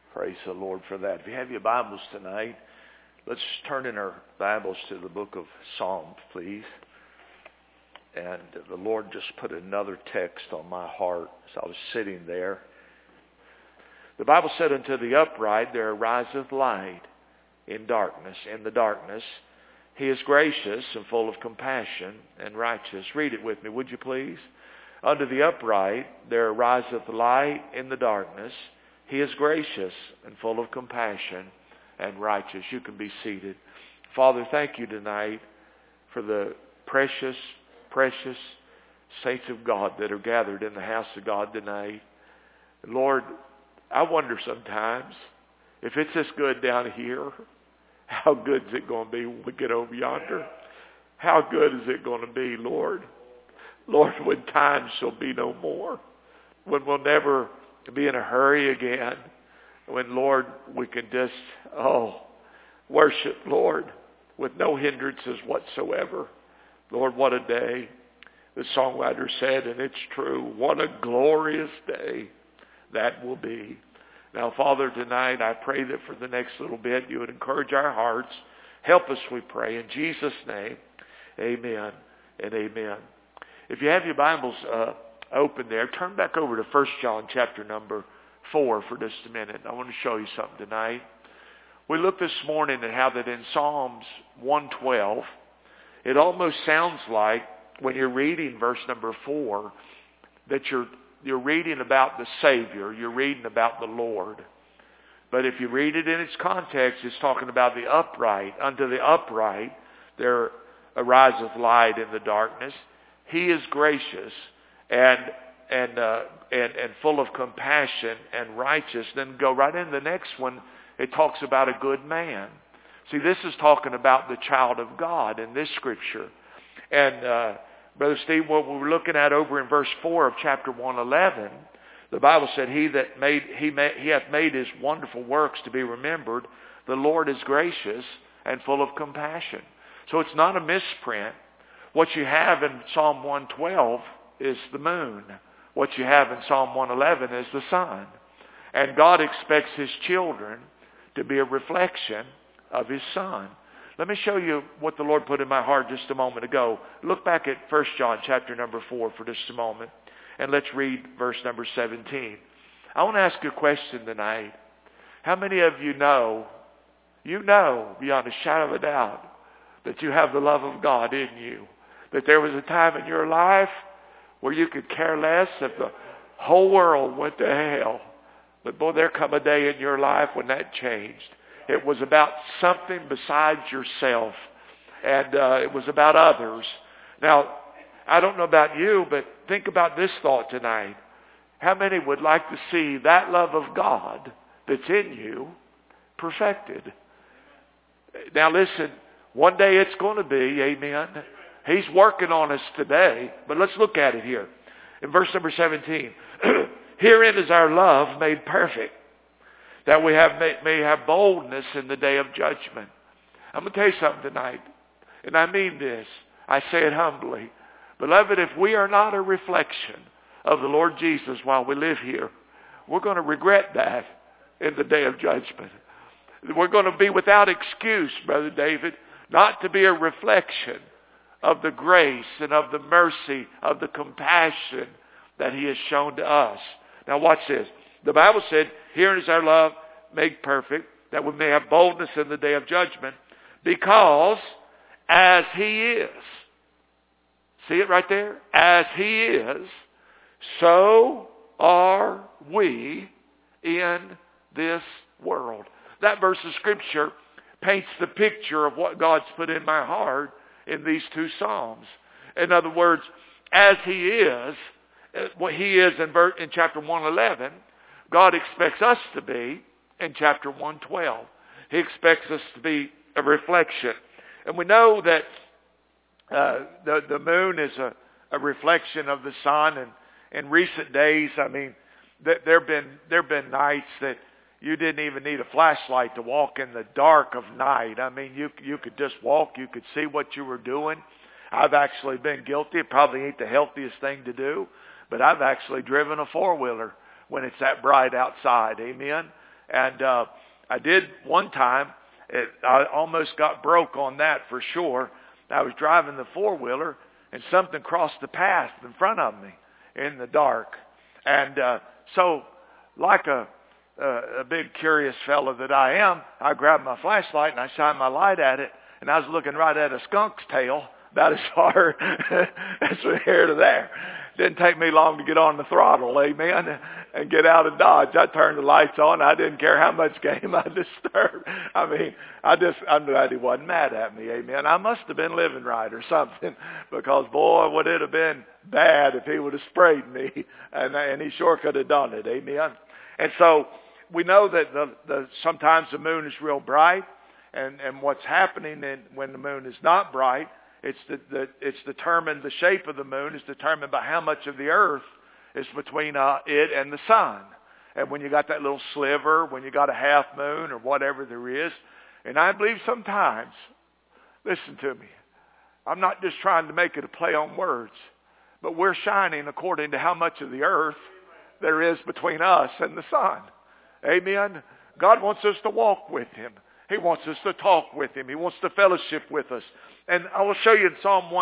Praise the Lord for that. If you have your Bibles tonight, let's turn in our Bibles to the book of Psalms, please. And the Lord just put another text on my heart as I was sitting there. The Bible said, "Unto the upright there ariseth light in the darkness. He is gracious and full of compassion and righteous." Read it with me, would you please? "Unto the upright there ariseth light in the darkness. He is gracious and full of compassion and righteous." You can be seated. Father, thank you tonight for the precious, precious saints of God that are gathered in the house of God tonight. Lord, I wonder sometimes if it's this good down here, how good is it going to be when we get over yonder? How good is it going to be, Lord? Lord, when time shall be no more, when we'll never be in a hurry again, when, Lord, we can just, worship, Lord, with no hindrances whatsoever. Lord, what a day. The songwriter said, and it's true, what a glorious day that will be. Now, Father, tonight I pray that for the next little bit you would encourage our hearts. Help us, we pray. In Jesus' name, amen and amen. If you have your Bibles open there, turn back over to 1 John chapter number 4 for just a minute. I want to show you something tonight. We looked this morning at how that in Psalms 112, it almost sounds like when you're reading verse number 4 that you're reading about the Savior. You're reading about the Lord. But if you read it in its context, it's talking about the upright. Unto the upright there ariseth light in the darkness. He is gracious and full of compassion and righteous. Then go right in the next one. It talks about a good man. See, this is talking about the child of God in this scripture. And Brother Steve, what we're looking at over in verse 4 of chapter 111, the Bible said, He hath made his wonderful works to be remembered. The Lord is gracious and full of compassion. So it's not a misprint. What you have in Psalm 112 is the moon. What you have in Psalm 111 is the sun. And God expects His children to be a reflection of His Son. Let me show you what the Lord put in my heart just a moment ago. Look back at 1 John chapter number 4 for just a moment. And let's read verse number 17. I want to ask you a question tonight. How many of you know beyond a shadow of a doubt that you have the love of God in you? That there was a time in your life where you could care less if the whole world went to hell. But boy, there come a day in your life when that changed. It was about something besides yourself. And it was about others. Now, I don't know about you, but think about this thought tonight. How many would like to see that love of God that's in you perfected? Now listen, one day it's going to be, amen. He's working on us today, but let's look at it here. In verse number 17, herein is our love made perfect, that we may have boldness in the day of judgment. I'm going to tell you something tonight, and I mean this. I say it humbly. Beloved, if we are not a reflection of the Lord Jesus while we live here, we're going to regret that in the day of judgment. We're going to be without excuse, Brother David, not to be a reflection of the grace and of the mercy, of the compassion that He has shown to us. Now watch this. The Bible said, herein is our love made perfect, that we may have boldness in the day of judgment, because as He is, see it right there? As He is, so are we in this world. That verse of Scripture paints the picture of what God's put in my heart in these two Psalms. In other words, as He is, what He is in chapter 111, God expects us to be in chapter 112. He expects us to be a reflection. And we know that the moon is a reflection of the sun. And in recent days, I mean, there have been nights that you didn't even need a flashlight to walk in the dark of night. I mean, you could just walk. You could see what you were doing. I've actually been guilty. It probably ain't the healthiest thing to do, but I've actually driven a four-wheeler when it's that bright outside. Amen. And I did one time. I almost got broke on that for sure. I was driving the four-wheeler, and something crossed the path in front of me in the dark. And so, like a big curious fellow that I am, I grabbed my flashlight and I shined my light at it, and I was looking right at a skunk's tail, about as far as from here to there. Didn't take me long to get on the throttle, amen, and get out of Dodge. I turned the lights on. I didn't care how much game I disturbed. I mean, I'm glad he wasn't mad at me, amen. I must have been living right or something, because, boy, would it have been bad if he would have sprayed me, and he sure could have done it, amen. And so we know that sometimes the moon is real bright, and what's happening when the moon is not bright, it's determined, the shape of the moon is determined by how much of the earth is between it and the sun. And when you got that little sliver, when you got a half moon or whatever there is, and I believe sometimes, listen to me, I'm not just trying to make it a play on words, but we're shining according to how much of the earth there is between us and the sun. Amen. God wants us to walk with Him. He wants us to talk with Him. He wants to fellowship with us. And I will show you in Psalm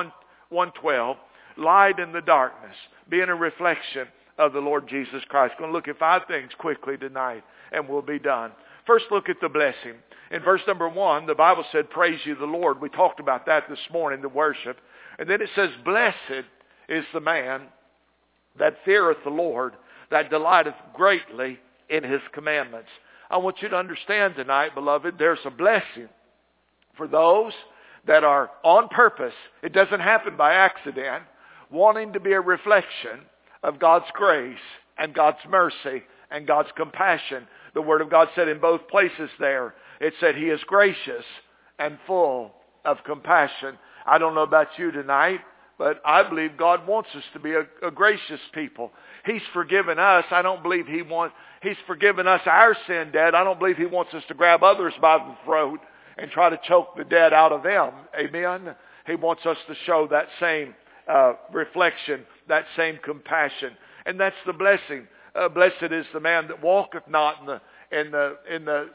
112, light in the darkness, being a reflection of the Lord Jesus Christ. I'm going to look at 5 things quickly tonight, and we'll be done. First, look at the blessing. In verse number 1, the Bible said, praise you the Lord. We talked about that this morning, the worship. And then it says, blessed is the man that feareth the Lord, that delighteth greatly in His commandments. I want you to understand tonight, beloved, there's a blessing for those that are on purpose. It doesn't happen by accident, wanting to be a reflection of God's grace and God's mercy and God's compassion. The Word of God said in both places there, it said He is gracious and full of compassion. I don't know about you tonight, but I believe God wants us to be a gracious people. He's forgiven us. I don't believe He's forgiven us our sin debt. I don't believe He wants us to grab others by the throat and try to choke the dead out of them. Amen? He wants us to show that same reflection, that same compassion. And that's the blessing. Blessed is the man that walketh not in the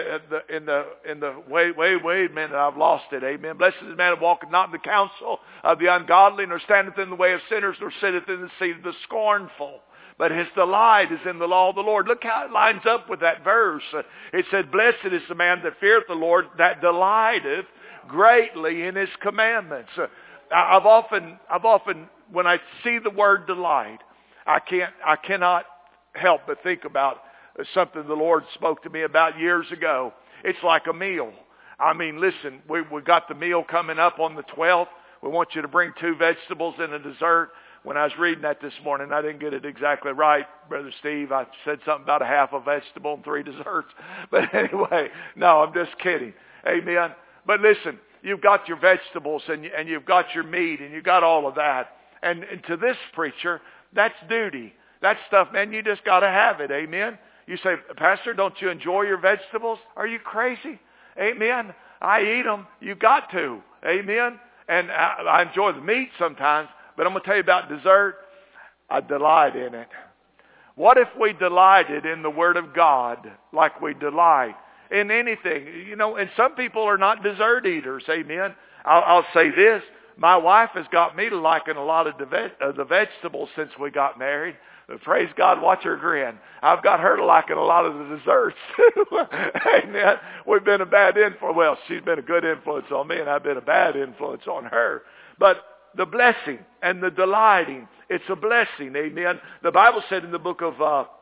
wait a minute, I've lost it. Amen. Blessed is the man that walketh not in the counsel of the ungodly, nor standeth in the way of sinners, nor sitteth in the seat of the scornful. But his delight is in the law of the Lord. Look how it lines up with that verse. It said, blessed is the man that feareth the Lord, that delighteth greatly in His commandments. I've often, when I see the word delight, I cannot help but think about something the Lord spoke to me about years ago. It's like a meal. I mean, listen, we got the meal coming up on the 12th. We want you to bring 2 vegetables and a dessert. When I was reading that this morning, I didn't get it exactly right, Brother Steve. I said something about a half a vegetable and 3 desserts. But anyway, no, I'm just kidding. Amen. But listen, you've got your vegetables and you've got your meat and you've got all of that. And to this preacher, that's duty. That stuff, man, you just got to have it. Amen. You say, Pastor, don't you enjoy your vegetables? Are you crazy? Amen. I eat them. You got to. Amen. And I enjoy the meat sometimes. But I'm going to tell you about dessert. I delight in it. What if we delighted in the Word of God like we delight in anything? You know, and some people are not dessert eaters. Amen. I'll say this. My wife has got me to liking a lot of the vegetables since we got married. But praise God, watch her grin. I've got her to liking a lot of the desserts too. Amen. We've been a bad influence. Well, she's been a good influence on me, and I've been a bad influence on her. But the blessing and the delighting, it's a blessing. Amen. The Bible said in the book of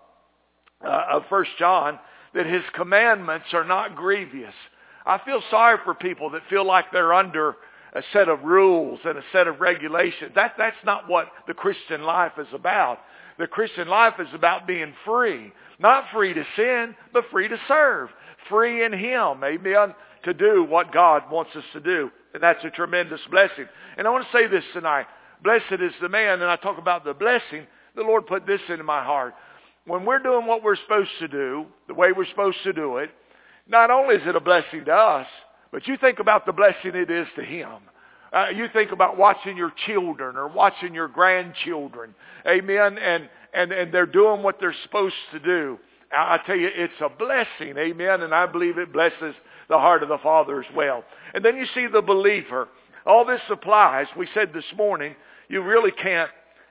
1 John that His commandments are not grievous. I feel sorry for people that feel like they're under a set of rules and a set of regulations. That's not what the Christian life is about. The Christian life is about being free. Not free to sin, but free to serve. Free in Him, amen, to do what God wants us to do. And that's a tremendous blessing. And I want to say this tonight. Blessed is the man, and I talk about the blessing. The Lord put this into my heart. When we're doing what we're supposed to do, the way we're supposed to do it, not only is it a blessing to us, but you think about the blessing it is to Him. You think about watching your children or watching your grandchildren. Amen. And they're doing what they're supposed to do. I tell you, it's a blessing, amen, and I believe it blesses the heart of the Father as well. And then you see the believer. All this applies. We said this morning, you really can't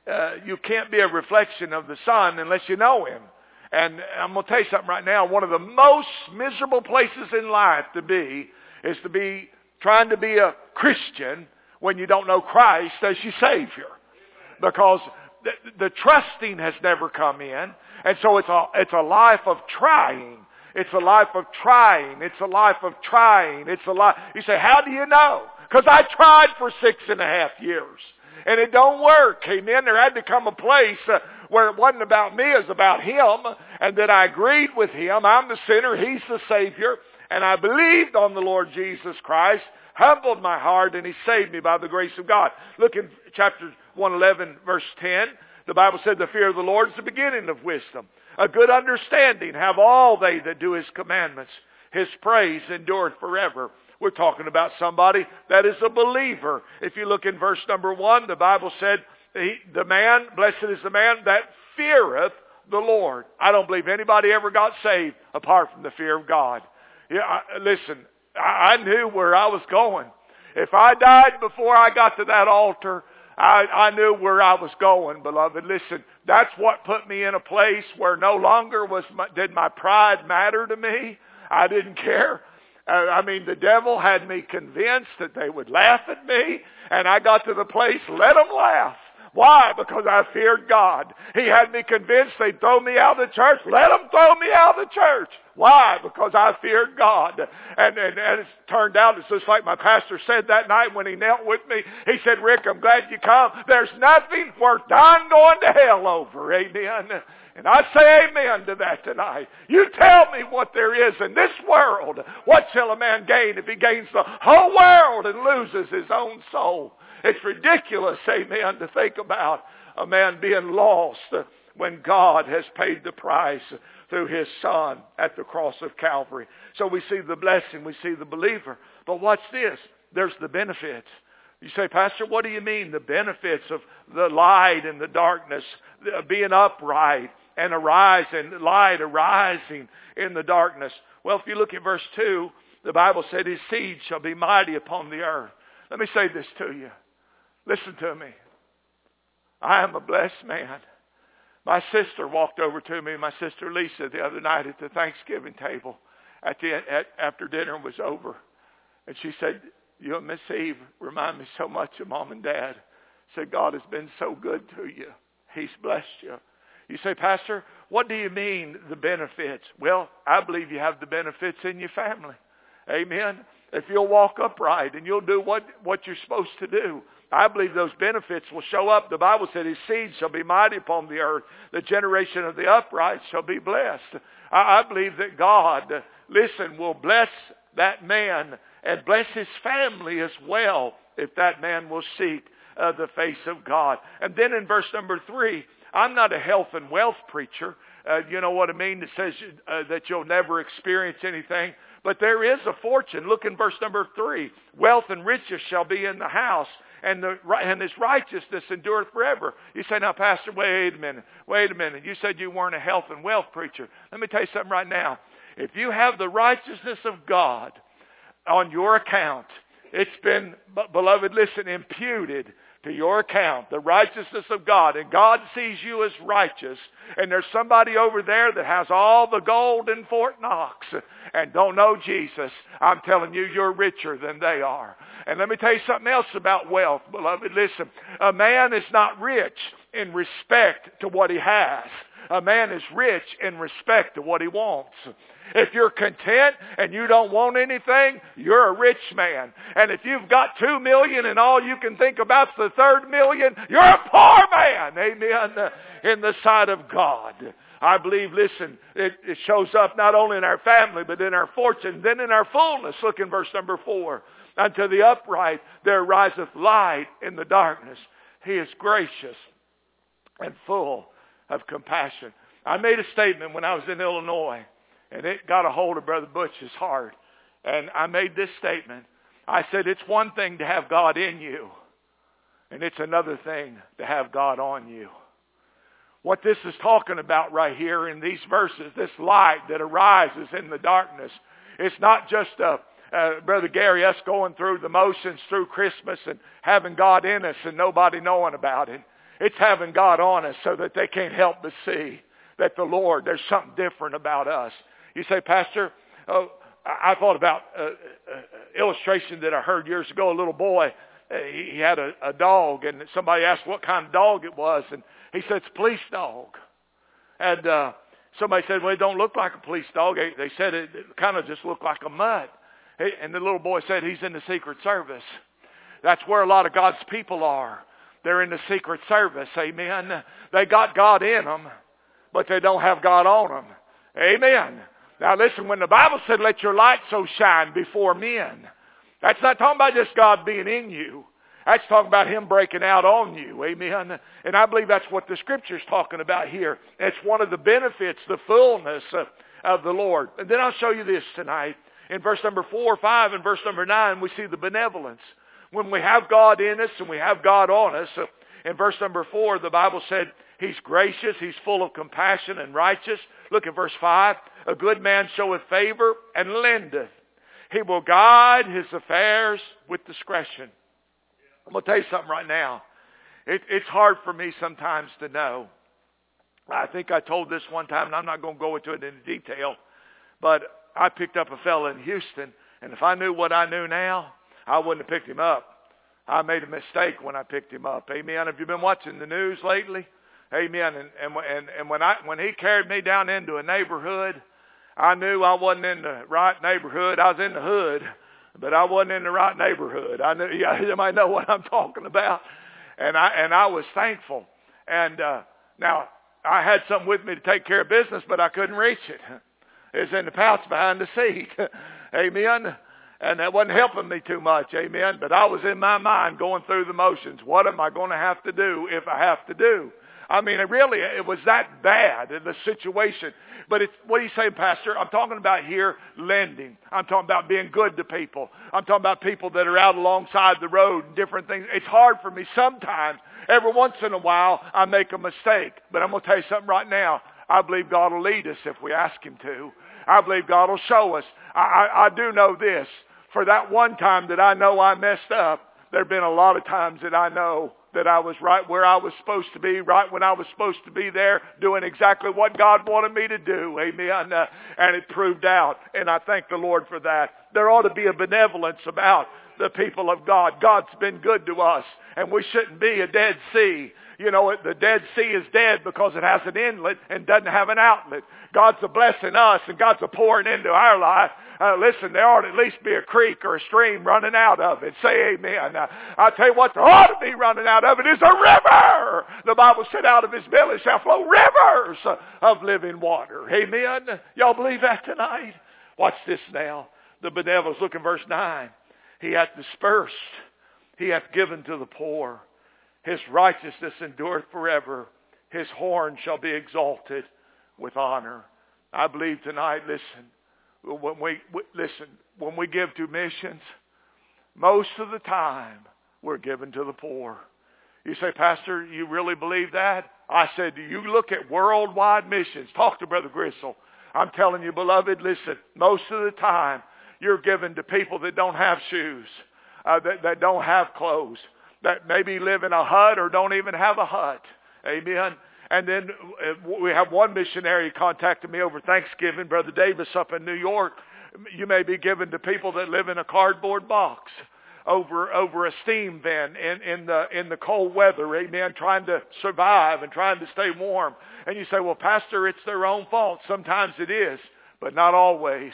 be a reflection of the Son unless you know Him. And I'm going to tell you something right now. One of the most miserable places in life to be is to be trying to be a Christian when you don't know Christ as your Savior. Because the trusting has never come in. And so it's a life of trying. It's a life of trying. It's a life of trying. It's a life. You say, how do you know? Because I tried for 6.5 years. And it don't work. Amen. There had to come a place where it wasn't about me, it was about Him. And that I agreed with Him. I'm the sinner. He's the Savior. And I believed on the Lord Jesus Christ. Humbled my heart, and He saved me by the grace of God. Look in chapter 111, verse 10. The Bible said, the fear of the Lord is the beginning of wisdom. A good understanding have all they that do His commandments. His praise endureth forever. We're talking about somebody that is a believer. If you look in verse number 1, the Bible said, the man, blessed is the man that feareth the Lord. I don't believe anybody ever got saved apart from the fear of God. Listen, I knew where I was going. If I died before I got to that altar, I knew where I was going, beloved. Listen, that's what put me in a place where no longer did my pride matter to me. I didn't care. The devil had me convinced that they would laugh at me, and I got to the place, let them laugh. Why? Because I feared God. He had me convinced they'd throw me out of the church. Let them throw me out of the church. Why? Because I feared God. And it turned out, it's just like my pastor said that night when he knelt with me. He said, Rick, I'm glad you come. There's nothing worth dying going to hell over. Amen. And I say amen to that tonight. You tell me what there is in this world. What shall a man gain if he gains the whole world and loses his own soul? It's ridiculous, amen, to think about a man being lost when God has paid the price through His Son at the cross of Calvary. So we see the blessing, we see the believer. But watch this. There's the benefits. You say, Pastor, what do you mean? The benefits of the light and the darkness, being upright and light arising in the darkness. Well, if you look at verse 2, the Bible said His seed shall be mighty upon the earth. Let me say this to you. Listen to me. I am a blessed man. My sister walked over to me, my sister Lisa, the other night at the Thanksgiving table after dinner was over. And she said, you and Miss Eve remind me so much of Mom and Dad. Said, God has been so good to you. He's blessed you. You say, Pastor, what do you mean the benefits? Well, I believe you have the benefits in your family. Amen. If you'll walk upright and you'll do what you're supposed to do, I believe those benefits will show up. The Bible said His seed shall be mighty upon the earth. The generation of the upright shall be blessed. I believe that God, will bless that man and bless his family as well if that man will seek the face of God. And then in verse number 3, I'm not a health and wealth preacher. You know what I mean? It says that you'll never experience anything. But there is a fortune. Look in verse number 3. Wealth and riches shall be in the house, and His righteousness endureth forever. You say, now, Pastor, wait a minute. You said you weren't a health and wealth preacher. Let me tell you something right now. If you have the righteousness of God on your account, it's been, beloved, imputed to your account, the righteousness of God, and God sees you as righteous, and there's somebody over there that has all the gold in Fort Knox and don't know Jesus, I'm telling you, you're richer than they are. And let me tell you something else about wealth, beloved. Listen, a man is not rich in respect to what he has. A man is rich in respect to what he wants. If you're content and you don't want anything, you're a rich man. And if you've got $2 million and all you can think about is the third million, you're a poor man. Amen. In the sight of God. I believe, it shows up not only in our family, but in our fortune, then in our fullness. Look in verse number 4. Unto the upright there riseth light in the darkness. He is gracious and full of compassion. I made a statement when I was in Illinois, and it got a hold of Brother Butch's heart. And I made this statement. I said, it's one thing to have God in you, and it's another thing to have God on you. What this is talking about right here in these verses, this light that arises in the darkness, it's not just Brother Gary, us going through the motions through Christmas and having God in us and nobody knowing about it. It's having God on us so that they can't help but see that the Lord, there's something different about us. You say, Pastor, I thought about an illustration that I heard years ago. A little boy, he had a dog, and somebody asked what kind of dog it was, and he said, it's a police dog. And somebody said, well, it don't look like a police dog. They said it kind of just looked like a mutt. And the little boy said, he's in the Secret Service. That's where a lot of God's people are. They're in the Secret Service, amen. They got God in them, but they don't have God on them, amen. Now listen, when the Bible said, let your light so shine before men, that's not talking about just God being in you. That's talking about Him breaking out on you, amen. And I believe that's what the Scripture's talking about here. It's one of the benefits, the fullness of the Lord. And then I'll show you this tonight. In verse number 4, 5, and verse number 9, we see the benevolence. When we have God in us and we have God on us, in verse number 4, the Bible said, He's gracious, He's full of compassion and righteous. Look at verse 5. A good man showeth favor and lendeth. He will guide his affairs with discretion. I'm going to tell you something right now. It's hard for me sometimes to know. I think I told this one time, and I'm not going to go into it in detail, but I picked up a fella in Houston, and if I knew what I knew now, I wouldn't have picked him up. I made a mistake when I picked him up. Amen. Have you been watching the news lately? Amen. And when he carried me down into a neighborhood, I knew I wasn't in the right neighborhood. I was in the hood, but I wasn't in the right neighborhood. I knew, you might know what I'm talking about. And I was thankful. And now I had something with me to take care of business, but I couldn't reach it. It was in the pouch behind the seat. Amen. And that wasn't helping me too much. Amen. But I was in my mind going through the motions. What am I going to have to do if I have to do? I mean, it was that bad in the situation. But what are you saying, Pastor? I'm talking about here lending. I'm talking about being good to people. I'm talking about people that are out alongside the road and different things. It's hard for me sometimes. Every once in a while, I make a mistake. But I'm going to tell you something right now. I believe God will lead us if we ask Him to. I believe God will show us. I do know this. For that one time that I know I messed up, there have been a lot of times that I know that I was right where I was supposed to be, right when I was supposed to be there, doing exactly what God wanted me to do. Amen. And it proved out. And I thank the Lord for that. There ought to be a benevolence about the people of God. God's been good to us. And we shouldn't be a Dead Sea. You know, the Dead Sea is dead because it has an inlet and doesn't have an outlet. God's a blessing us and God's a pouring into our life. Listen, there ought to at least be a creek or a stream running out of it. Say amen. I tell you what, there ought to be running out of it is a river. The Bible said out of His belly shall flow rivers of living water. Amen. Y'all believe that tonight? Watch this now. The benevolence. Look in verse 9. He hath dispersed. He hath given to the poor. His righteousness endureth forever. His horn shall be exalted with honor. I believe tonight, when we give to missions, most of the time we're giving to the poor. You say, Pastor, you really believe that? I said, do you look at worldwide missions? Talk to Brother Gristle. I'm telling you, beloved, listen, most of the time you're giving to people that don't have shoes, that don't have clothes, that maybe live in a hut or don't even have a hut. Amen. And then we have one missionary contacted me over Thanksgiving, Brother Davis up in New York. You may be given to people that live in a cardboard box over a steam vent in the cold weather, amen, trying to survive and trying to stay warm. And you say, well, Pastor, it's their own fault. Sometimes it is, but not always.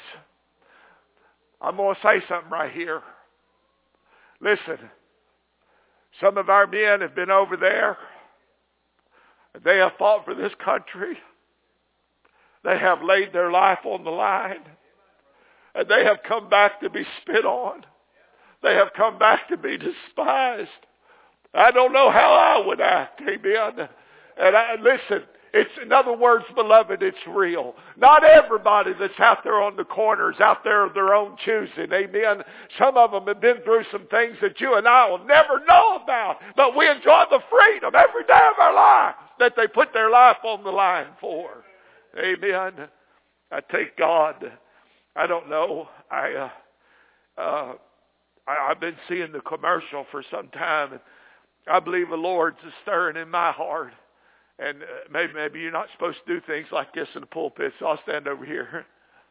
I'm going to say something right here. Listen. Some of our men have been over there. They have fought for this country. They have laid their life on the line. And they have come back to be spit on. They have come back to be despised. I don't know how I would act, amen. And listen, It's, in other words, beloved, it's real. Not everybody that's out there on the corners, out there of their own choosing. Amen. Some of them have been through some things that you and I will never know about. But we enjoy the freedom every day of our life that they put their life on the line for. Amen. I thank God. I don't know. I've been seeing the commercial for some time, and I believe the Lord's stirring in my heart. And maybe you're not supposed to do things like this in the pulpit, so I'll stand over here.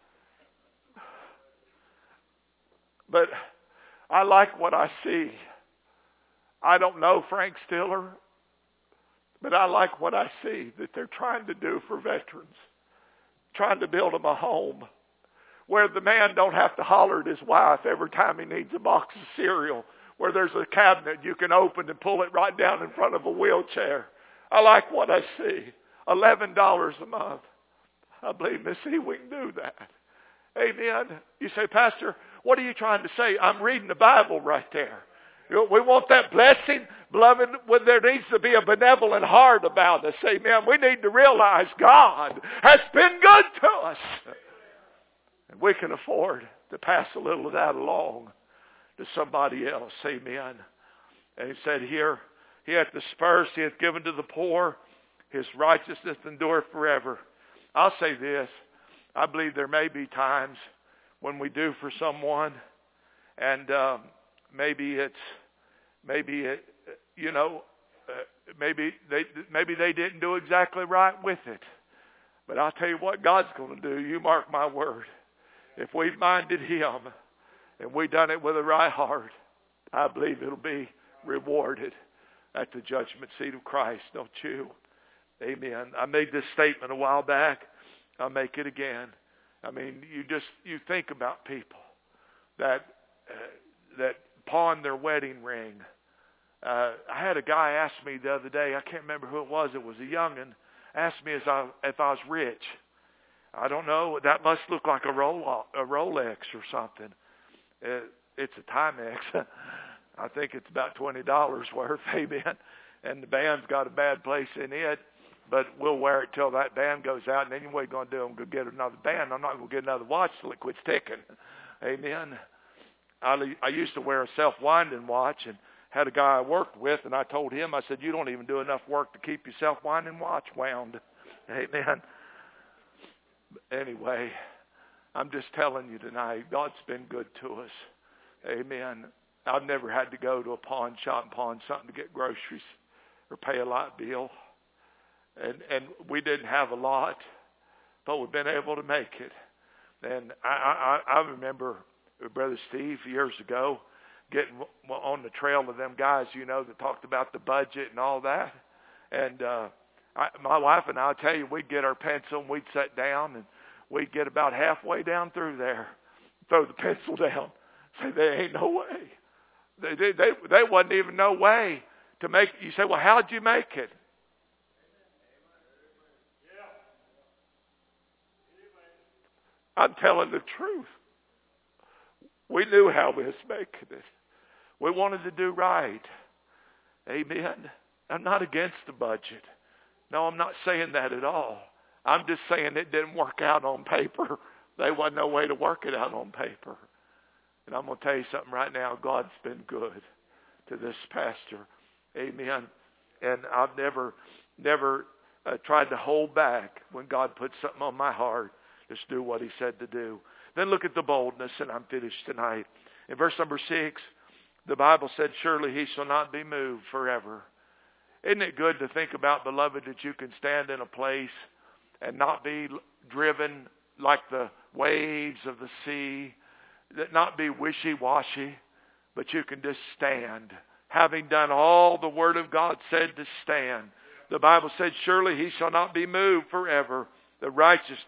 But I like what I see. I don't know Frank Stiller, but I like what I see that they're trying to do for veterans. Trying to build them a home where the man don't have to holler at his wife every time he needs a box of cereal, where there's a cabinet you can open and pull it right down in front of a wheelchair. I like what I see. $11 a month. I believe, Miss E, we can do that. Amen. You say, Pastor, what are you trying to say? I'm reading the Bible right there. We want that blessing. Beloved, there needs to be a benevolent heart about us. Amen. We need to realize God has been good to us. And we can afford to pass a little of that along to somebody else. Amen. And he said here, he hath dispersed, he hath given to the poor, his righteousness endureth forever. I'll say this, I believe there may be times when we do for someone, and maybe they didn't do exactly right with it. But I'll tell you what God's going to do. You mark my word. If we've minded him and we done it with a right heart, I believe it'll be rewarded at the judgment seat of Christ, don't you? Amen. I made this statement a while back. I'll make it again. I mean, you think about people that pawn their wedding ring. I had a guy ask me the other day, I can't remember who it was a young'un, asked me if I was rich. I don't know, that must look like a Rolex or something. It's a Timex. I think it's about $20 worth, amen. And the band's got a bad place in it, but we'll wear it till that band goes out. And then what are you going to do? I'm going to get another band. I'm not going to get another watch till it quits ticking. Amen. I used to wear a self-winding watch and had a guy I worked with, and I told him, I said, you don't even do enough work to keep your self-winding watch wound. Amen. Anyway, I'm just telling you tonight, God's been good to us. Amen. I've never had to go to a pawn shop and pawn something to get groceries or pay a light bill. And we didn't have a lot, but we've been able to make it. And I remember Brother Steve years ago getting on the trail of them guys, that talked about the budget and all that. And my wife and I'll tell you, we'd get our pencil and we'd sit down and we'd get about halfway down through there, throw the pencil down, say, there ain't no way. They wasn't even no way to make it. You say, well, how'd you make it? I'm telling the truth. We knew how we was making it. We wanted to do right. Amen. I'm not against the budget. No, I'm not saying that at all. I'm just saying it didn't work out on paper. There wasn't no way to work it out on paper. And I'm going to tell you something right now. God's been good to this pastor. Amen. And I've never tried to hold back when God put something on my heart. Just do what he said to do. Then look at the boldness, and I'm finished tonight. In verse number 6, the Bible said, surely he shall not be moved forever. Isn't it good to think about, beloved, that you can stand in a place and not be driven like the waves of the sea, that not be wishy-washy, but you can just stand. Having done all the Word of God said to stand. The Bible said, surely he shall not be moved forever. The righteous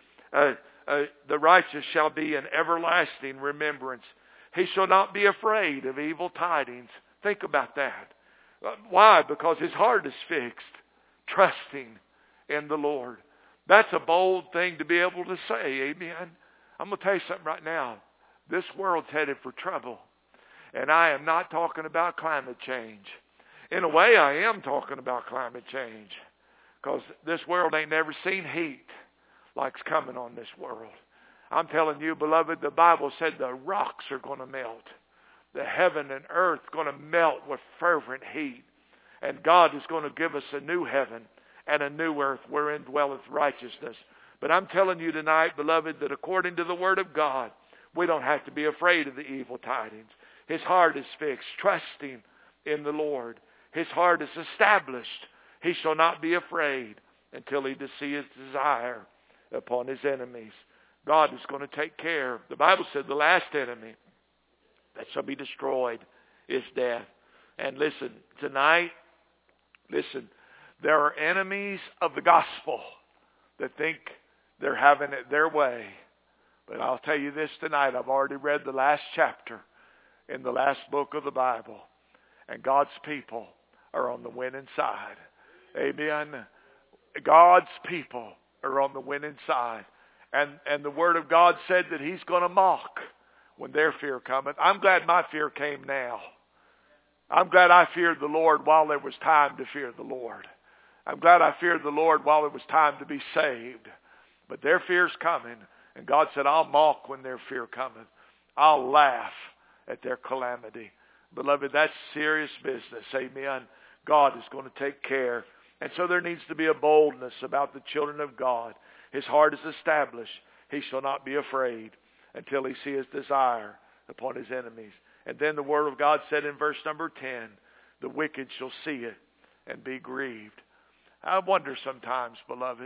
shall be an everlasting remembrance. He shall not be afraid of evil tidings. Think about that. Why? Because his heart is fixed, trusting in the Lord. That's a bold thing to be able to say. Amen. I'm going to tell you something right now. This world's headed for trouble. And I am not talking about climate change. In a way, I am talking about climate change. Because this world ain't never seen heat like's coming on this world. I'm telling you, beloved, the Bible said the rocks are going to melt. The heaven and earth going to melt with fervent heat. And God is going to give us a new heaven and a new earth wherein dwelleth righteousness. But I'm telling you tonight, beloved, that according to the Word of God, we don't have to be afraid of the evil tidings. His heart is fixed, trusting in the Lord. His heart is established. He shall not be afraid until he see his desire upon his enemies. God is going to take care. The Bible said the last enemy that shall be destroyed is death. And listen, tonight, there are enemies of the gospel that think they're having it their way. But I'll tell you this tonight, I've already read the last chapter in the last book of the Bible. And God's people are on the winning side. Amen. God's people are on the winning side. And the Word of God said that He's going to mock when their fear cometh. I'm glad my fear came now. I'm glad I feared the Lord while there was time to fear the Lord. I'm glad I feared the Lord while it was time to be saved. But their fear's coming. And God said, I'll mock when their fear cometh. I'll laugh at their calamity. Beloved, that's serious business. Amen. God is going to take care. And so there needs to be a boldness about the children of God. His heart is established. He shall not be afraid until he see his desire upon his enemies. And then the Word of God said in verse number 10, the wicked shall see it and be grieved. I wonder sometimes, beloved,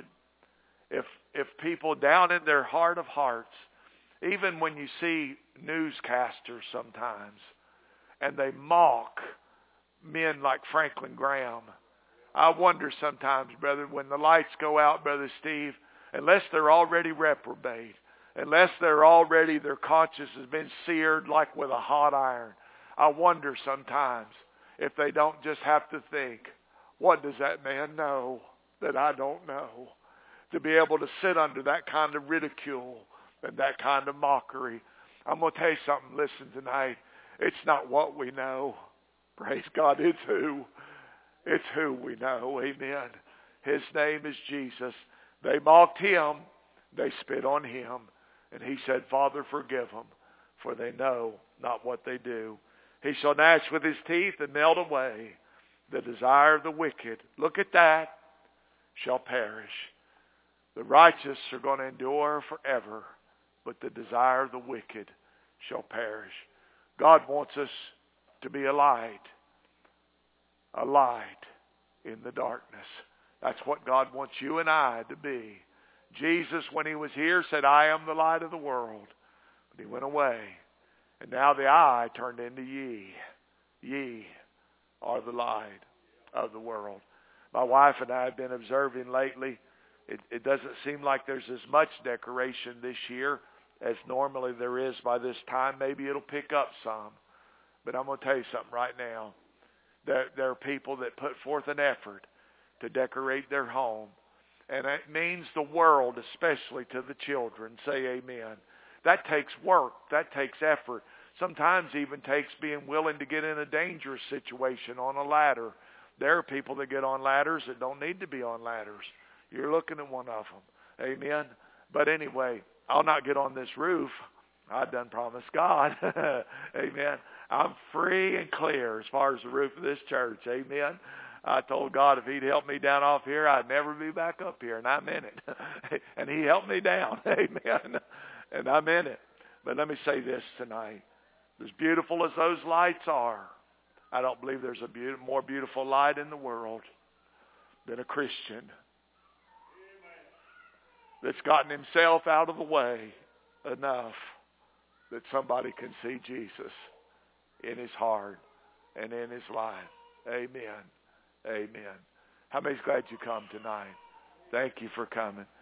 if people down in their heart of hearts, even when you see newscasters sometimes, and they mock men like Franklin Graham, I wonder sometimes, brother, when the lights go out, Brother Steve, unless they're already reprobate, unless their conscience has been seared like with a hot iron, I wonder sometimes if they don't just have to think, what does that man know that I don't know? To be able to sit under that kind of ridicule and that kind of mockery. I'm going to tell you something, listen tonight. It's not what we know. Praise God, it's who. It's who we know. Amen. His name is Jesus. They mocked him. They spit on him. And he said, Father, forgive them, for they know not what they do. He shall gnash with his teeth and melt away. The desire of the wicked, look at that, shall perish. The righteous are going to endure forever, but the desire of the wicked shall perish. God wants us to be a light in the darkness. That's what God wants you and I to be. Jesus, when he was here, said, I am the light of the world. But he went away. And now the I turned into ye. Ye are the light of the world. My wife and I have been observing lately, it doesn't seem like there's as much decoration this year as normally there is by this time. Maybe it'll pick up some. But I'm going to tell you something right now. There are people that put forth an effort to decorate their home. And it means the world, especially to the children. Say amen. That takes work. That takes effort. Sometimes even takes being willing to get in a dangerous situation on a ladder. There are people that get on ladders that don't need to be on ladders. You're looking at one of them. Amen. But anyway, I'll not get on this roof. I done promised God. Amen. I'm free and clear as far as the roof of this church. Amen. I told God if he'd help me down off here, I'd never be back up here. And I'm in it. And he helped me down. Amen. And I'm in it. But let me say this tonight. As beautiful as those lights are, I don't believe there's a more beautiful light in the world than a Christian that's gotten himself out of the way enough that somebody can see Jesus in his heart and in his life. Amen. Amen. How many's glad you come tonight? Thank you for coming.